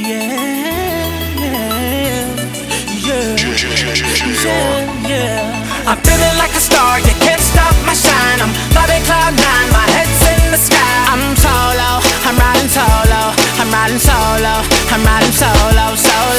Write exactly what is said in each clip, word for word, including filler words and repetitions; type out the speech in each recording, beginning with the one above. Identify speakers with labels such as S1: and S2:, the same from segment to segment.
S1: yeah, yeah. I'm feeling like a star, you can't stop my shine. I'm flying cloud nine, my head's in the sky. I'm solo, I'm riding solo, I'm riding solo, I'm riding solo,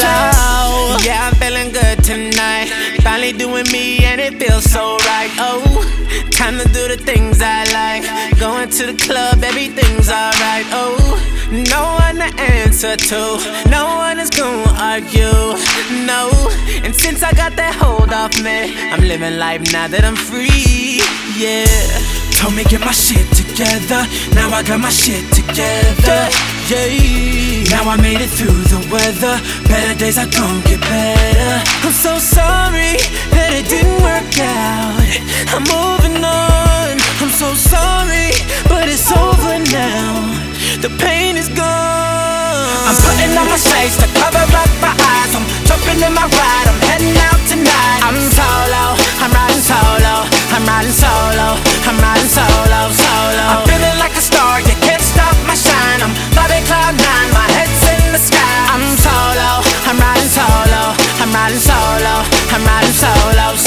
S1: solo. Yeah, I'm feeling good tonight. Finally doing me and it feels so right. Oh, time to do the things I like. Going to the club, everything's alright. Oh, no one to answer to, no one is gonna argue, no. And since I got that hold off me, I'm living life now that I'm free, yeah.
S2: Told me get my shit together, now I got my shit together, yeah. Now I made it through the weather, better days are gon' get better.
S1: I'm so sorry that it didn't work out, I'm moving on. I'm so sorry, but it's over now, the pain is gone.
S2: I'm putting on my shades to cover up my eyes, I'm jumping in my ride, I'm heading out tonight.
S1: I'm solo, I'm riding solo, I'm riding solo, I'm riding solo, solo.
S2: I'm feeling like a star, you can't stop my shine. I'm flying cloud nine, my head's in the sky.
S1: I'm solo, I'm riding solo, I'm riding solo, I'm riding solo,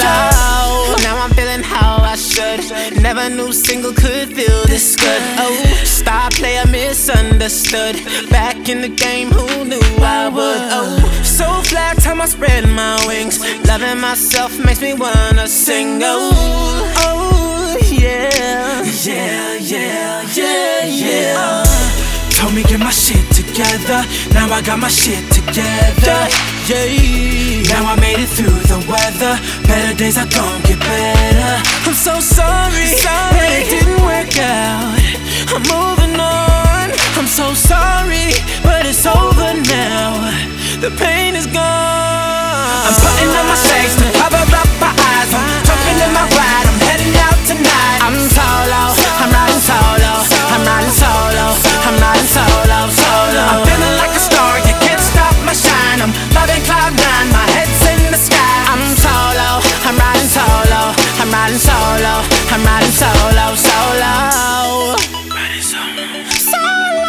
S1: solo. Now I'm feeling how I should. Never knew single could feel this good. Oh, star player misunderstood. Back in the game, who knew I would? Oh, so fly, time I spread my wings. Loving myself makes me wanna sing. Oh, oh, yeah,
S2: yeah, yeah, yeah, yeah. Told me get my shit together, now I got my shit together, yeah. Now I made it through the weather, better days are gon' get better.
S1: I'm so sorry, sorry that it didn't work out, I'm moving on. I'm so sorry, but it's over now, the pain is gone.
S2: I'm putting on my shades to cover up my eyes, I'm jumping in my ride, I'm heading out tonight.
S1: I'm solo, I'm riding solo, I'm riding solo, I'm riding solo, solo.
S2: I'm feeling like a star, you can't stop my shine. I'm flying cloud nine, my head's in the sky.
S1: I'm solo, I'm riding solo, I'm riding solo, I'm riding solo, solo.
S2: Riding solo.
S1: Solo,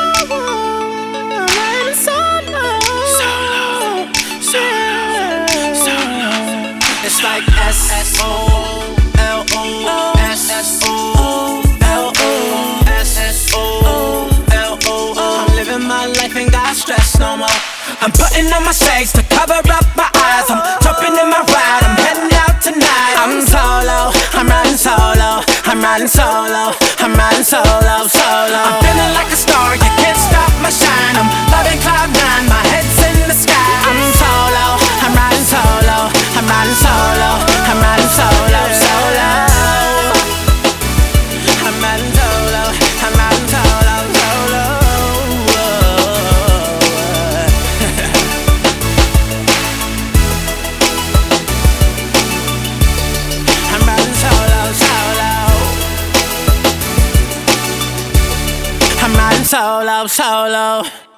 S1: I'm riding solo.
S2: Solo, solo, solo.
S1: It's like S S O L O, S S O L O, S S O L O. I'm living my life, ain't got stress no more.
S2: I'm putting on my shades to cover up my eyes, I'm jumping in my ride, I'm heading out tonight.
S1: I'm solo, I'm riding solo, I'm riding solo, I'm riding solo, solo.
S2: I'm feeling like a star, you can't stop my shine. I'm flying cloud nine, my head's in the sky.
S1: I'm solo, I'm riding solo, I'm riding solo, I'm riding solo, solo. I'm riding solo, I'm riding solo, solo. I'm riding solo, solo. I'm riding solo, solo.